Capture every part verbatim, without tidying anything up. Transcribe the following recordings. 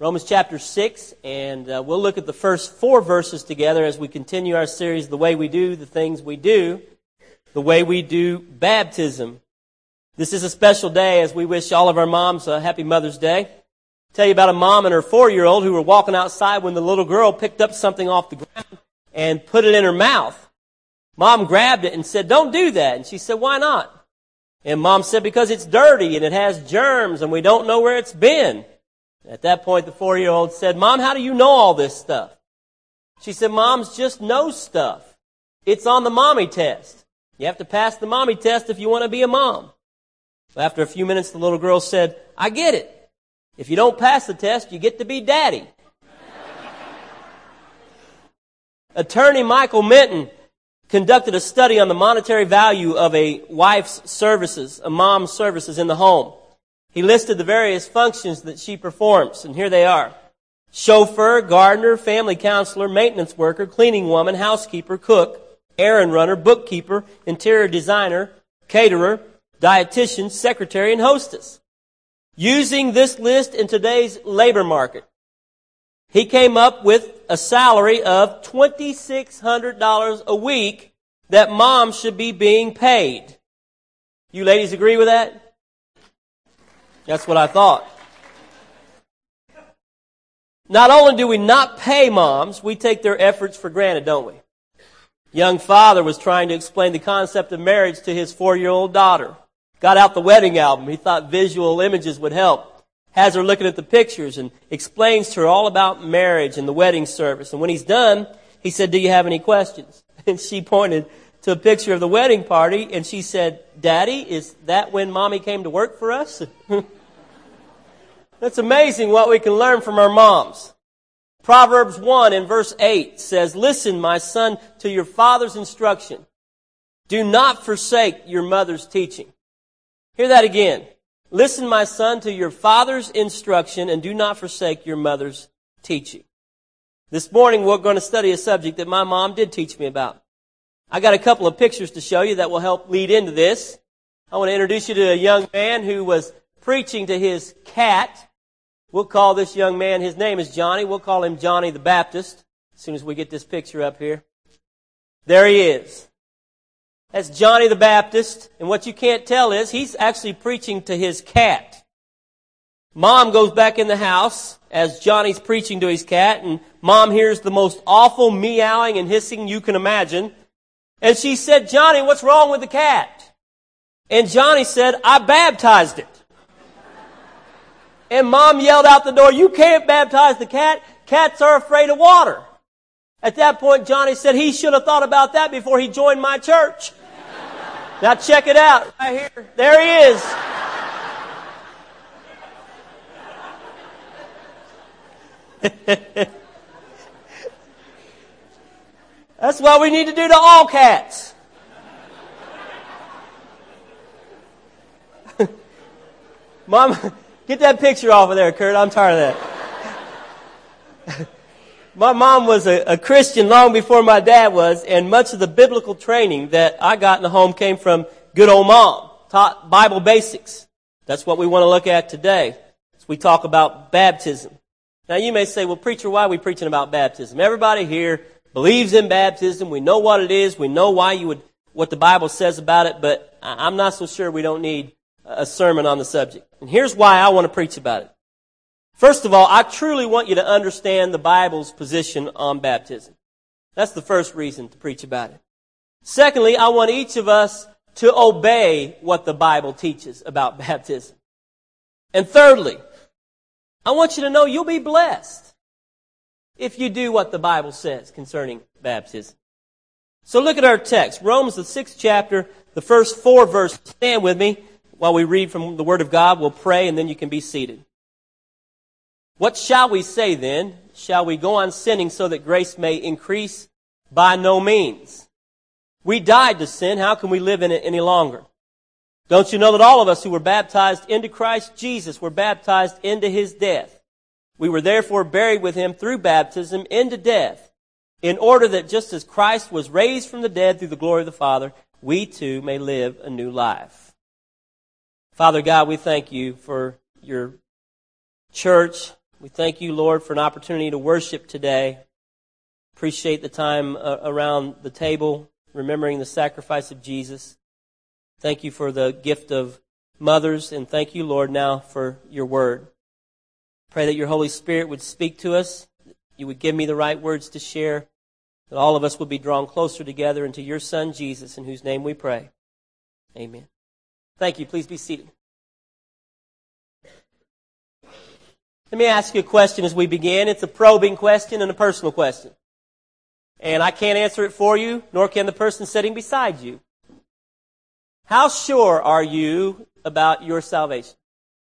Romans chapter six, and uh, we'll look at the first four verses together as we continue our series, The Way We Do the Things We Do, the way we do baptism. This is a special day as we wish all of our moms a happy Mother's Day. I'll tell you about a mom and her four-year-old who were walking outside when the little girl picked up something off the ground and put it in her mouth. Mom grabbed it and said, "Don't do that." And she said, "Why not?" And Mom said, "Because it's dirty and it has germs and we don't know where it's been." At that point, the four-year-old said, "Mom, how do you know all this stuff?" She said, "Moms just know stuff. It's on the mommy test. You have to pass the mommy test if you want to be a mom." After a few minutes, the little girl said, "I get it. If you don't pass the test, you get to be daddy." Attorney Michael Minton conducted a study on the monetary value of a wife's services, a mom's services in the home. He listed the various functions that she performs, and here they are. Chauffeur, gardener, family counselor, maintenance worker, cleaning woman, housekeeper, cook, errand runner, bookkeeper, interior designer, caterer, dietitian, secretary, and hostess. Using this list in today's labor market, he came up with a salary of two thousand six hundred dollars a week that moms should be being paid. You ladies agree with that? That's what I thought. Not only do we not pay moms, we take their efforts for granted, don't we? Young father was trying to explain the concept of marriage to his four-year-old daughter. Got out the wedding album. He thought visual images would help. Has her looking at the pictures and explains to her all about marriage and the wedding service. And when he's done, he said, "Do you have any questions?" And she pointed to a picture of the wedding party, and she said, "Daddy, is that when Mommy came to work for us?" It's amazing what we can learn from our moms. Proverbs one in verse eight says, "Listen, my son, to your father's instruction. Do not forsake your mother's teaching." Hear that again. "Listen, my son, to your father's instruction, and do not forsake your mother's teaching." This morning we're going to study a subject that my mom did teach me about. I got a couple of pictures to show you that will help lead into this. I want to introduce you to a young man who was preaching to his cat. We'll call this young man, his name is Johnny. We'll call him Johnny the Baptist as soon as we get this picture up here. There he is. That's Johnny the Baptist. And what you can't tell is he's actually preaching to his cat. Mom goes back in the house as Johnny's preaching to his cat, and Mom hears the most awful meowing and hissing you can imagine. And she said, "Johnny, what's wrong with the cat?" And Johnny said, "I baptized it." And Mom yelled out the door, "You can't baptize the cat. Cats are afraid of water." At that point, Johnny said he should have thought about that before he joined my church. Now check it out. Right here. There he is. That's what we need to do to all cats. Mom, get that picture off of there, Kurt. I'm tired of that. My mom was a, a Christian long before my dad was, and much of the biblical training that I got in the home came from good old Mom. Taught Bible basics. That's what we want to look at today as we talk about baptism. Now you may say, "Well, preacher, why are we preaching about baptism?" Everybody here believes in baptism. We know what it is. We know why you would, what the Bible says about it, but I'm not so sure we don't need a sermon on the subject. And here's why I want to preach about it. First of all, I truly want you to understand the Bible's position on baptism. That's the first reason to preach about it. Secondly, I want each of us to obey what the Bible teaches about baptism. And thirdly, I want you to know you'll be blessed if you do what the Bible says concerning baptism. So look at our text, Romans the sixth chapter, the first four verses. Stand with me while we read from the Word of God. We'll pray and then you can be seated. "What shall we say then? Shall we go on sinning so that grace may increase? By no means. We died to sin. How can we live in it any longer? Don't you know that all of us who were baptized into Christ Jesus were baptized into His death? We were therefore buried with Him through baptism into death, in order that just as Christ was raised from the dead through the glory of the Father, we too may live a new life." Father God, we thank you for your church. We thank you, Lord, for an opportunity to worship today. Appreciate the time uh, around the table, remembering the sacrifice of Jesus. Thank you for the gift of mothers, and thank you, Lord, now for your word. Pray that your Holy Spirit would speak to us, you would give me the right words to share, that all of us would be drawn closer together into your Son, Jesus, in whose name we pray. Amen. Thank you. Please be seated. Let me ask you a question as we begin. It's a probing question and a personal question. And I can't answer it for you, nor can the person sitting beside you. How sure are you about your salvation?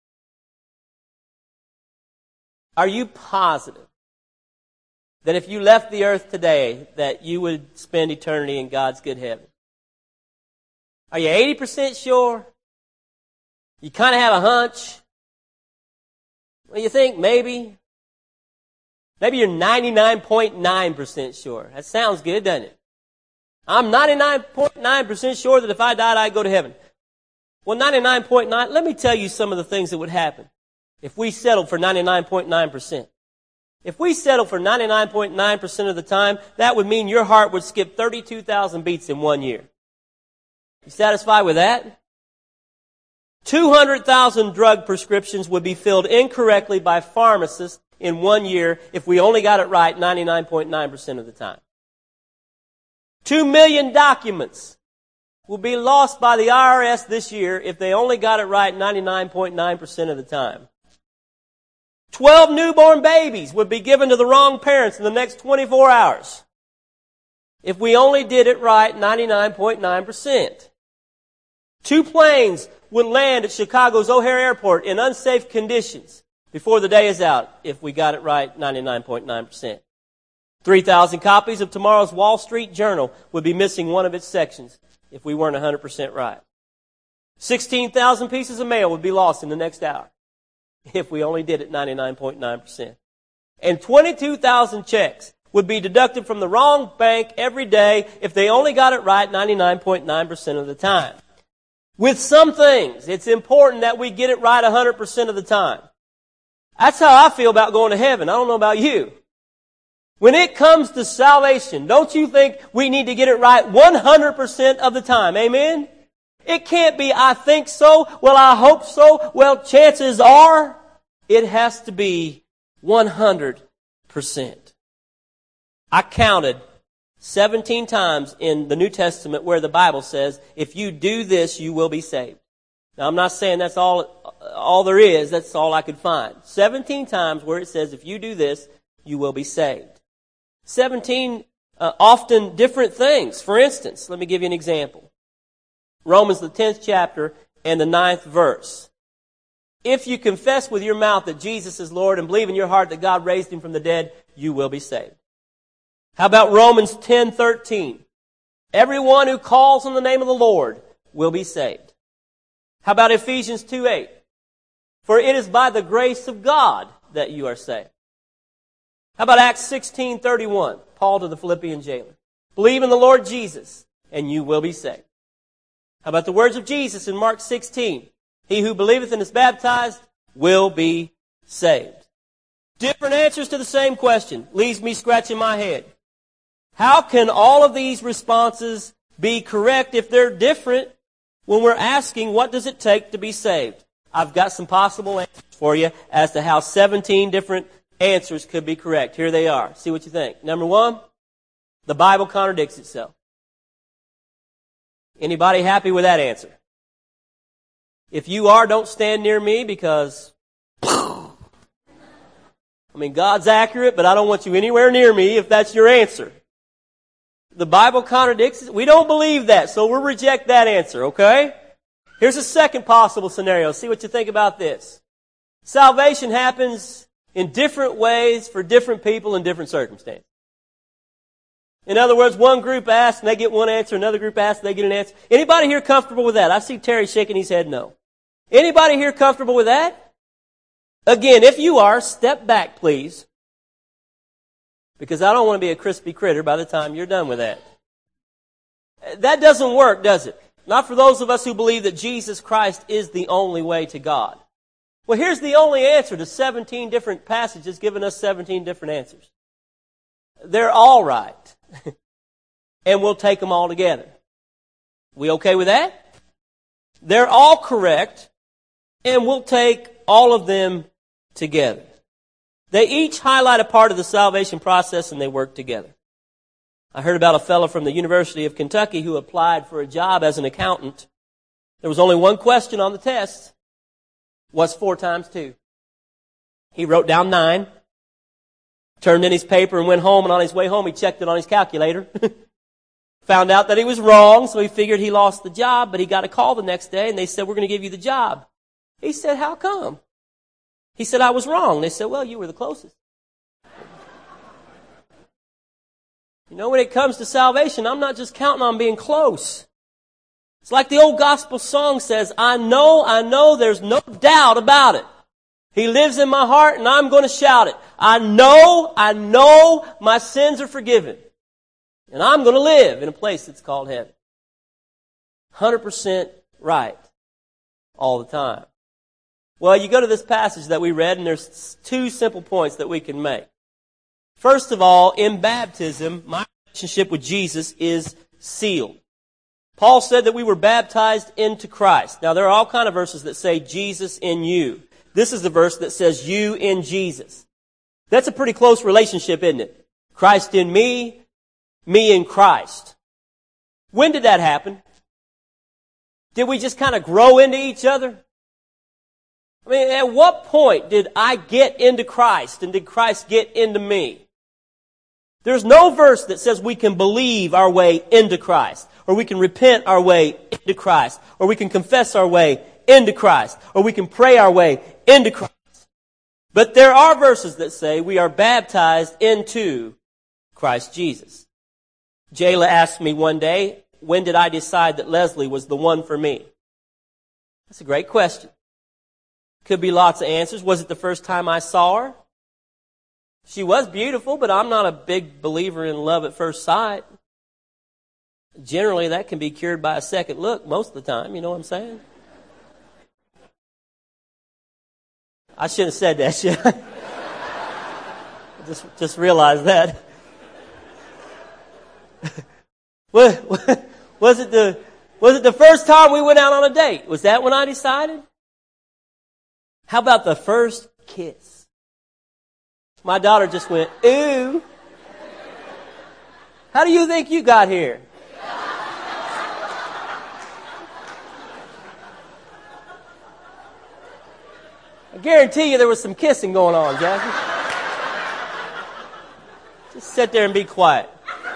Are you positive that if you left the earth today, that you would spend eternity in God's good heaven? Are you eighty percent sure? You kind of have a hunch? Well, you think maybe? Maybe you're ninety-nine point nine percent sure. That sounds good, doesn't it? I'm ninety-nine point nine percent sure that if I died, I'd go to heaven. Well, ninety-nine point nine, let me tell you some of the things that would happen if we settled for ninety-nine point nine percent. If we settled for ninety-nine point nine percent of the time, that would mean your heart would skip thirty-two thousand beats in one year. You satisfied with that? two hundred thousand drug prescriptions would be filled incorrectly by pharmacists in one year if we only got it right ninety-nine point nine percent of the time. Two million documents will be lost by the I R S this year if they only got it right ninety-nine point nine percent of the time. Twelve newborn babies would be given to the wrong parents in the next twenty-four hours if we only did it right ninety-nine point nine percent. Two planes would land at Chicago's O'Hare Airport in unsafe conditions before the day is out if we got it right ninety-nine point nine percent. three thousand copies of tomorrow's Wall Street Journal would be missing one of its sections if we weren't one hundred percent right. sixteen thousand pieces of mail would be lost in the next hour if we only did it ninety-nine point nine percent. And twenty-two thousand checks would be deducted from the wrong bank every day if they only got it right ninety-nine point nine percent of the time. With some things, it's important that we get it right one hundred percent of the time. That's how I feel about going to heaven. I don't know about you. When it comes to salvation, don't you think we need to get it right one hundred percent of the time? Amen? It can't be, I think so, well, I hope so, well, chances are. It has to be one hundred percent. I counted seventeen times in the New Testament where the Bible says, if you do this, you will be saved. Now, I'm not saying that's all, all there is. That's all I could find. seventeen times where it says, if you do this, you will be saved. seventeen uh, often different things. For instance, let me give you an example. Romans, the tenth chapter and the ninth verse. If you confess with your mouth that Jesus is Lord and believe in your heart that God raised him from the dead, you will be saved. How about Romans ten thirteen? Everyone who calls on the name of the Lord will be saved. How about Ephesians two eight? For it is by the grace of God that you are saved. How about Acts sixteen thirty-one? Paul to the Philippian jailer. Believe in the Lord Jesus and you will be saved. How about the words of Jesus in Mark sixteen? He who believeth and is baptized will be saved. Different answers to the same question leaves me scratching my head. How can all of these responses be correct if they're different when we're asking what does it take to be saved? I've got some possible answers for you as to how seventeen different answers could be correct. Here they are. See what you think. Number one, the Bible contradicts itself. Anybody happy with that answer? If you are, don't stand near me because, I mean, God's accurate, but I don't want you anywhere near me if that's your answer. The Bible contradicts it. We don't believe that, so we'll reject that answer, okay? Here's a second possible scenario. See what you think about this. Salvation happens in different ways for different people in different circumstances. In other words, one group asks and they get one answer, another group asks and they get an answer. Anybody here comfortable with that? I see Terry shaking his head no. Anybody here comfortable with that? Again, if you are, step back, please. Because I don't want to be a crispy critter by the time you're done with that. That doesn't work, does it? Not for those of us who believe that Jesus Christ is the only way to God. Well, here's the only answer to seventeen different passages giving us seventeen different answers. They're all right. And we'll take them all together. We okay with that? They're all correct, and we'll take all of them together. They each highlight a part of the salvation process, and they work together. I heard about a fellow from the University of Kentucky who applied for a job as an accountant. There was only one question on the test. What's four times two? He wrote down nine, turned in his paper and went home, and on his way home he checked it on his calculator. Found out that he was wrong, so he figured he lost the job, but he got a call the next day, and they said, we're going to give you the job. He said, how come? He said, I was wrong. They said, well, you were the closest. You know, when it comes to salvation, I'm not just counting on being close. It's like the old gospel song says, I know, I know, there's no doubt about it. He lives in my heart, and I'm going to shout it. I know, I know my sins are forgiven. And I'm going to live in a place that's called heaven. one hundred percent right all the time. Well, you go to this passage that we read, and there's two simple points that we can make. First of all, in baptism, my relationship with Jesus is sealed. Paul said that we were baptized into Christ. Now, there are all kinds of verses that say Jesus in you. This is the verse that says you in Jesus. That's a pretty close relationship, isn't it? Christ in me, me in Christ. When did that happen? Did we just kind of grow into each other? I mean, at what point did I get into Christ and did Christ get into me? There's no verse that says we can believe our way into Christ, or we can repent our way into Christ, or we can confess our way into Christ, or we can pray our way into Christ. But there are verses that say we are baptized into Christ Jesus. Jayla asked me one day, when did I decide that Leslie was the one for me? That's a great question. Could be lots of answers. Was it the first time I saw her? She was beautiful, but I'm not a big believer in love at first sight. Generally, that can be cured by a second look most of the time, you know what I'm saying? I shouldn't have said that, should I? just, just realized that. Was it the, was it the first time we went out on a date? Was that when I decided? How about the first kiss? My daughter just went, ooh. How do you think you got here? I guarantee you there was some kissing going on, Jackie. Just sit there and be quiet.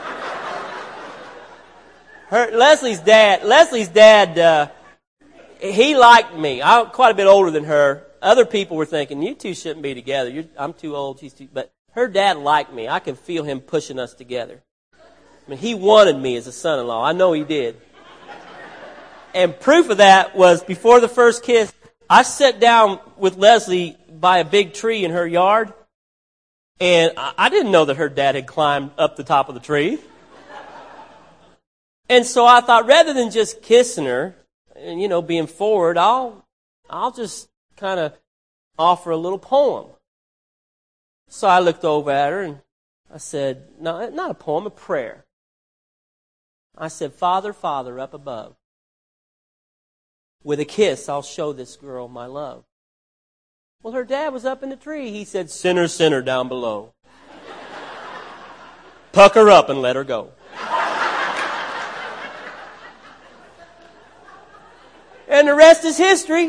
Her, Leslie's dad, Leslie's dad, uh, he liked me. I'm quite a bit older than her. Other people were thinking, you two shouldn't be together. You're, I'm too old, she's too... But her dad liked me. I could feel him pushing us together. I mean, he wanted me as a son-in-law. I know he did. And proof of that was before the first kiss, I sat down with Leslie by a big tree in her yard, and I didn't know that her dad had climbed up the top of the tree. And so I thought, rather than just kissing her and, you know, being forward, I'll, I'll just kind of offer a little poem. So I looked over at her and I said, no, not a poem, a prayer. I said, Father, Father, up above, with a kiss, I'll show this girl my love. Well, her dad was up in the tree. He said, sinner, sinner down below. Pucker up and let her go. And the rest is history.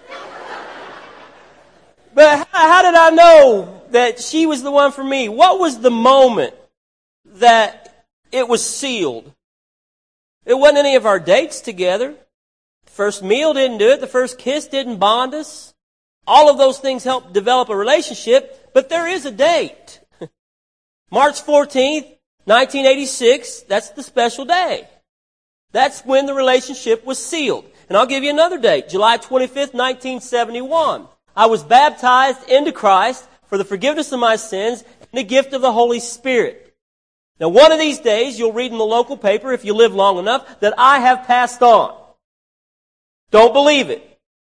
But how, how did I know that she was the one for me? What was the moment that it was sealed? It wasn't any of our dates together. The first meal didn't do it. The first kiss didn't bond us. All of those things help develop a relationship, but there is a date. March fourteenth, nineteen eighty-six, that's the special day. That's when the relationship was sealed. And I'll give you another date, July twenty-fifth, nineteen seventy-one. I was baptized into Christ for the forgiveness of my sins and the gift of the Holy Spirit. Now, one of these days, you'll read in the local paper, if you live long enough, that I have passed on. Don't believe it.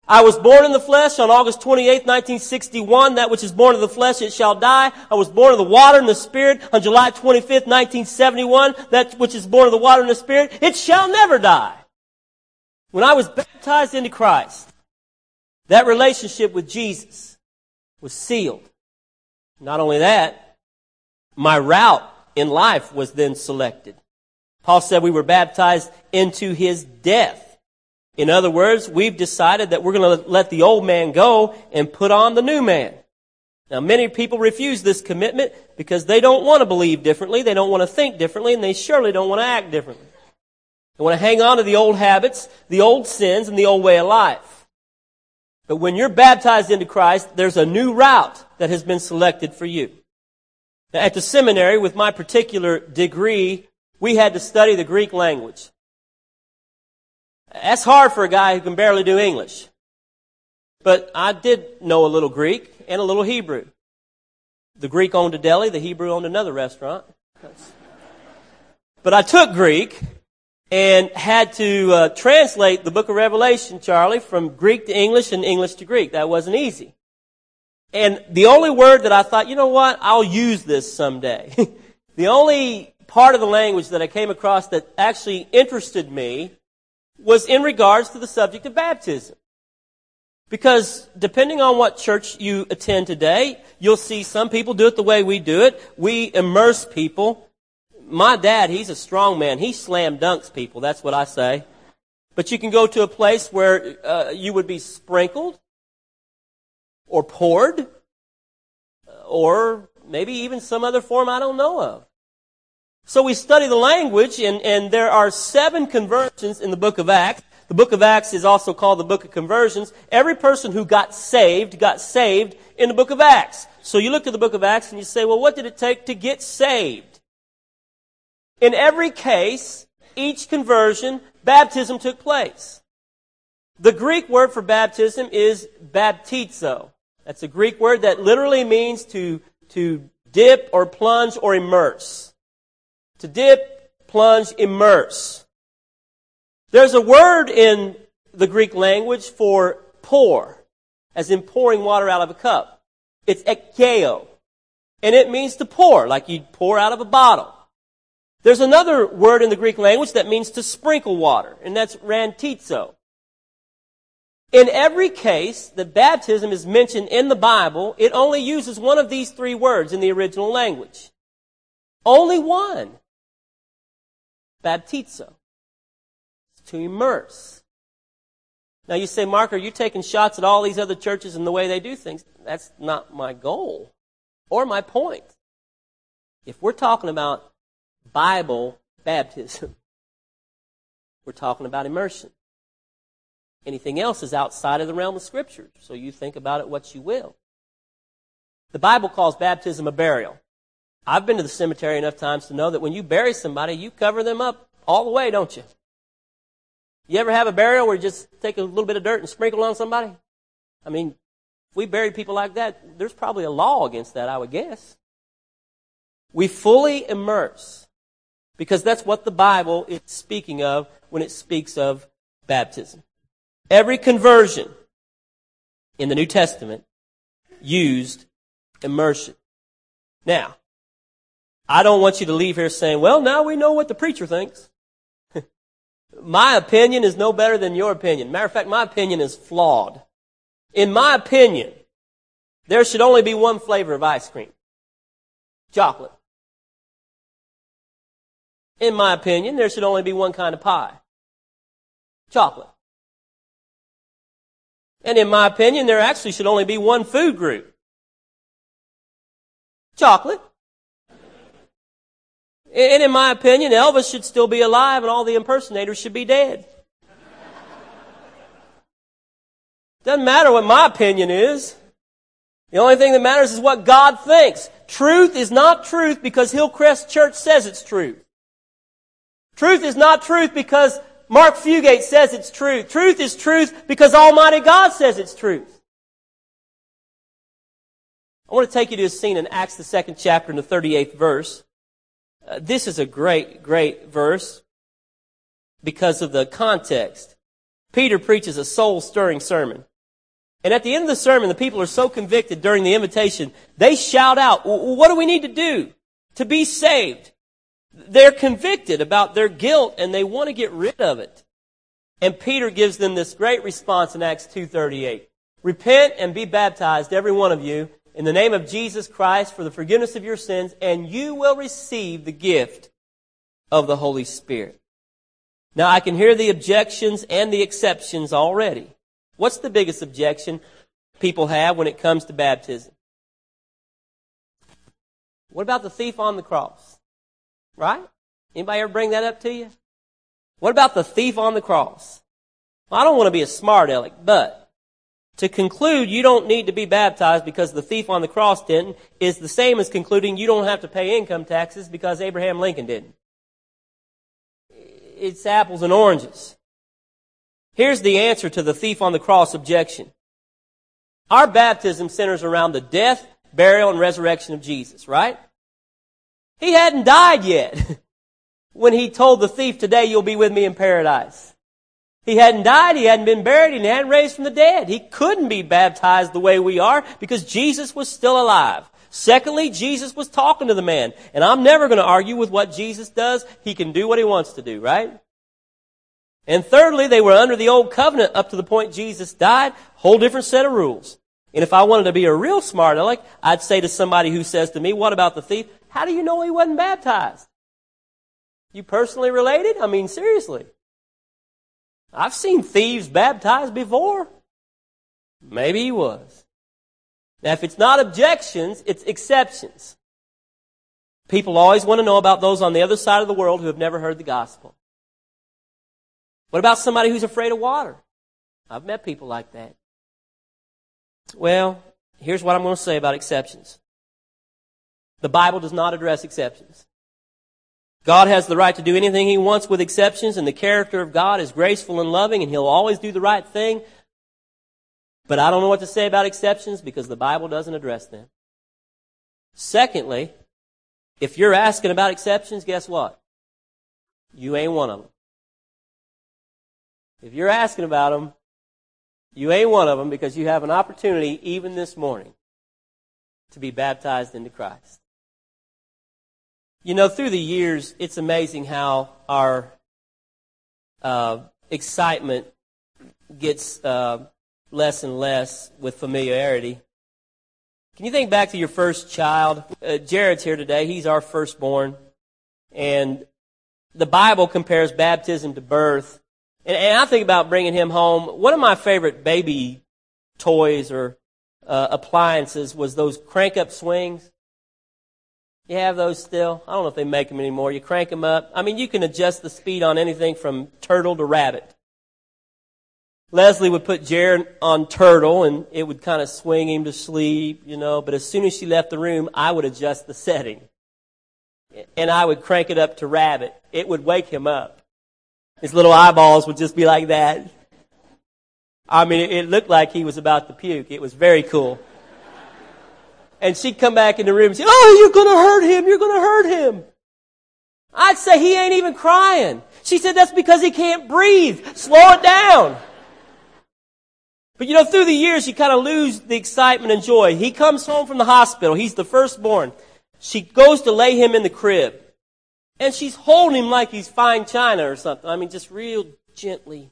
I was born in the flesh on August twenty-eighth, nineteen sixty-one. That which is born of the flesh, it shall die. I was born of the water and the Spirit on July twenty-fifth, nineteen seventy-one. That which is born of the water and the Spirit, it shall never die. When I was baptized into Christ, that relationship with Jesus was sealed. Not only that, my route in life was then selected. Paul said we were baptized into His death. In other words, we've decided that we're going to let the old man go and put on the new man. Now, many people refuse this commitment because they don't want to believe differently, they don't want to think differently, and they surely don't want to act differently. They want to hang on to the old habits, the old sins, and the old way of life. But when you're baptized into Christ, there's a new route that has been selected for you. Now, at the seminary, with my particular degree, we had to study the Greek language. That's hard for a guy who can barely do English. But I did know a little Greek and a little Hebrew. The Greek owned a deli, the Hebrew owned another restaurant. But I took Greek and had to uh, translate the book of Revelation, Charlie, from Greek to English and English to Greek. That wasn't easy. And the only word that I thought, you know what, I'll use this someday. The only part of the language that I came across that actually interested me was in regards to the subject of baptism. Because depending on what church you attend today, you'll see some people do it the way we do it. We immerse people. My dad, he's a strong man. He slam dunks people. That's what I say. But you can go to a place where uh, you would be sprinkled or poured or maybe even some other form I don't know of. So we study the language, and, and there are seven conversions in the book of Acts. The book of Acts is also called the book of conversions. Every person who got saved, got saved in the book of Acts. So you look at the book of Acts and you say, well, what did it take to get saved? In every case, each conversion, baptism took place. The Greek word for baptism is baptizo. That's a Greek word that literally means to, to dip or plunge or immerse. To dip, plunge, immerse. There's a word in the Greek language for pour, as in pouring water out of a cup. It's ekkeo, and it means to pour, like you'd pour out of a bottle. There's another word in the Greek language that means to sprinkle water, and that's rantizo. In every case that baptism is mentioned in the Bible, it only uses one of these three words in the original language. Only one. Baptizo. To immerse. Now you say, Mark, are you taking shots at all these other churches and the way they do things? That's not my goal or my point. If we're talking about Bible baptism, we're talking about immersion. Anything else is outside of the realm of Scripture, so you think about it what you will. The Bible calls baptism a burial. I've been to the cemetery enough times to know that when you bury somebody, you cover them up all the way, don't you? You ever have a burial where you just take a little bit of dirt and sprinkle on somebody? I mean, if we buried people like that, there's probably a law against that, I would guess. We fully immerse, because that's what the Bible is speaking of when it speaks of baptism. Every conversion in the New Testament used immersion. Now, I don't want you to leave here saying, well, now we know what the preacher thinks. My opinion is no better than your opinion. Matter of fact, my opinion is flawed. In my opinion, there should only be one flavor of ice cream. Chocolate. In my opinion, there should only be one kind of pie. Chocolate. And in my opinion, there actually should only be one food group. Chocolate. And in my opinion, Elvis should still be alive and all the impersonators should be dead. Doesn't matter what my opinion is. The only thing that matters is what God thinks. Truth is not truth because Hillcrest Church says it's truth. Truth is not truth because Mark Fugate says it's truth. Truth is truth because Almighty God says it's truth. I want to take you to a scene in Acts, the second chapter, and the thirty-eighth verse. Uh, this is a great, great verse because of the context. Peter preaches a soul-stirring sermon. And at the end of the sermon, the people are so convicted during the invitation, they shout out, what do we need to do to be saved? They're convicted about their guilt and they want to get rid of it. And Peter gives them this great response in Acts two thirty-eight. Repent and be baptized, every one of you, in the name of Jesus Christ for the forgiveness of your sins, and you will receive the gift of the Holy Spirit. Now I can hear the objections and the exceptions already. What's the biggest objection people have when it comes to baptism? What about the thief on the cross? Right? Anybody ever bring that up to you? What about the thief on the cross? Well, I don't want to be a smart aleck, but to conclude you don't need to be baptized because the thief on the cross didn't is the same as concluding you don't have to pay income taxes because Abraham Lincoln didn't. It's apples and oranges. Here's the answer to the thief on the cross objection. Our baptism centers around the death, burial, and resurrection of Jesus, right? He hadn't died yet when he told the thief, today you'll be with me in paradise. He hadn't died, he hadn't been buried, and he hadn't raised from the dead. He couldn't be baptized the way we are because Jesus was still alive. Secondly, Jesus was talking to the man. And I'm never going to argue with what Jesus does. He can do what he wants to do, right? And thirdly, they were under the old covenant up to the point Jesus died. Whole different set of rules. And if I wanted to be a real smart aleck, I'd say to somebody who says to me, what about the thief? How do you know he wasn't baptized? You personally related? I mean, seriously. I've seen thieves baptized before. Maybe he was. Now, if it's not objections, it's exceptions. People always want to know about those on the other side of the world who have never heard the gospel. What about somebody who's afraid of water? I've met people like that. Well, here's what I'm going to say about exceptions. The Bible does not address exceptions. God has the right to do anything He wants with exceptions, and the character of God is graceful and loving, and He'll always do the right thing. But I don't know what to say about exceptions because the Bible doesn't address them. Secondly, if you're asking about exceptions, guess what? You ain't one of them. If you're asking about them, you ain't one of them because you have an opportunity even this morning to be baptized into Christ. You know, through the years, it's amazing how our uh, excitement gets uh, less and less with familiarity. Can you think back to your first child? Uh, Jared's here today. He's our firstborn. And the Bible compares baptism to birth. And, and I think about bringing him home. One of my favorite baby toys or uh, appliances was those crank-up swings. You have those still? I don't know if they make them anymore. You crank them up. I mean, you can adjust the speed on anything from turtle to rabbit. Leslie would put Jared on turtle, and it would kind of swing him to sleep, you know. But as soon as she left the room, I would adjust the setting. And I would crank it up to rabbit. It would wake him up. His little eyeballs would just be like that. I mean, it looked like he was about to puke. It was very cool. And she'd come back in the room and say, oh, you're going to hurt him. You're going to hurt him. I'd say he ain't even crying. She said, that's because he can't breathe. Slow it down. But you know, through the years, you kind of lose the excitement and joy. He comes home from the hospital. He's the firstborn. She goes to lay him in the crib. And she's holding him like he's fine china or something. I mean, just real gently.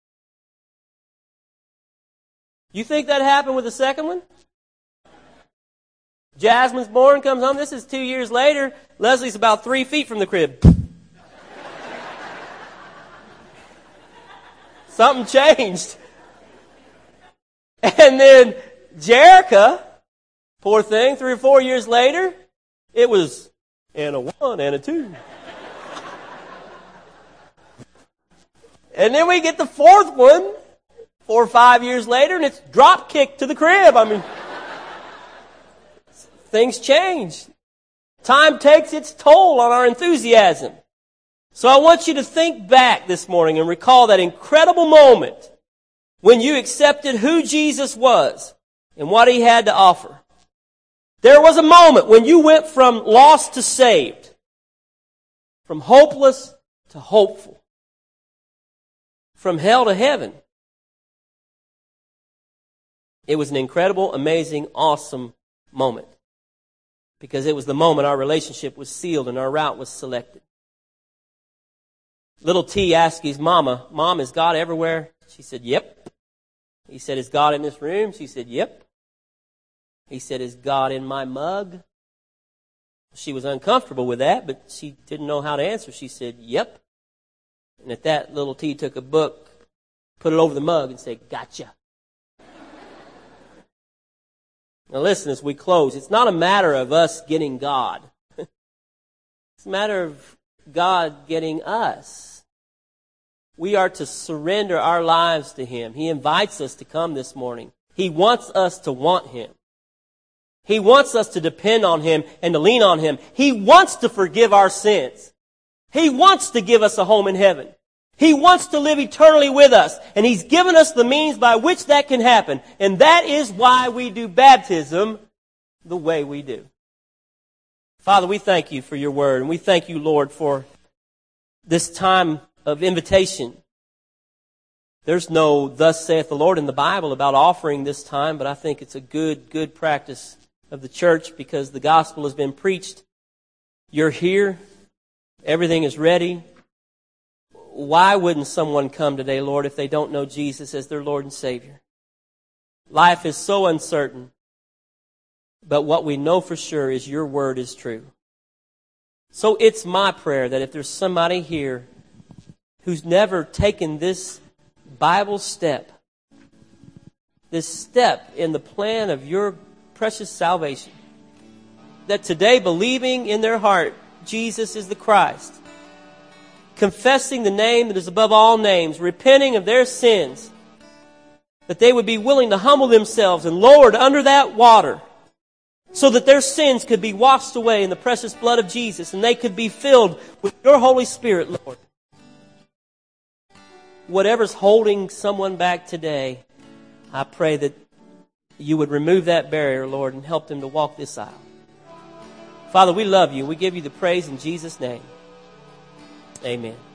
You think that happened with the second one? Jasmine's born, comes home. This is two years later. Leslie's about three feet from the crib. Something changed. And then Jerica, poor thing, three or four years later, it was and a one and a two. And then we get the fourth one, four or five years later, and it's drop kick to the crib. I mean, things change. Time takes its toll on our enthusiasm. So I want you to think back this morning and recall that incredible moment when you accepted who Jesus was and what He had to offer. There was a moment when you went from lost to saved, from hopeless to hopeful, from hell to heaven. It was an incredible, amazing, awesome moment. Because it was the moment our relationship was sealed and our route was selected. Little T asked his mama, Mom, is God everywhere? She said, yep. He said, is God in this room? She said, yep. He said, is God in my mug? She was uncomfortable with that, but she didn't know how to answer. She said, yep. And at that, little T took a book, put it over the mug and said, gotcha. Now listen, as we close, it's not a matter of us getting God. It's a matter of God getting us. We are to surrender our lives to Him. He invites us to come this morning. He wants us to want Him. He wants us to depend on Him and to lean on Him. He wants to forgive our sins. He wants to give us a home in heaven. He wants to live eternally with us. And He's given us the means by which that can happen. And that is why we do baptism the way we do. Father, we thank You for Your word. And we thank You, Lord, for this time of invitation. There's no thus saith the Lord in the Bible about offering this time, but I think it's a good, good practice of the church because the gospel has been preached. You're here. Everything is ready. Why wouldn't someone come today, Lord, if they don't know Jesus as their Lord and Savior? Life is so uncertain. But what we know for sure is Your word is true. So it's my prayer that if there's somebody here who's never taken this Bible step, this step in the plan of Your precious salvation, that today, believing in their heart Jesus is the Christ, confessing the name that is above all names, repenting of their sins, that they would be willing to humble themselves and lowered under that water so that their sins could be washed away in the precious blood of Jesus and they could be filled with Your Holy Spirit, Lord. Whatever's holding someone back today, I pray that You would remove that barrier, Lord, and help them to walk this aisle. Father, we love You. We give You the praise in Jesus' name. Amen.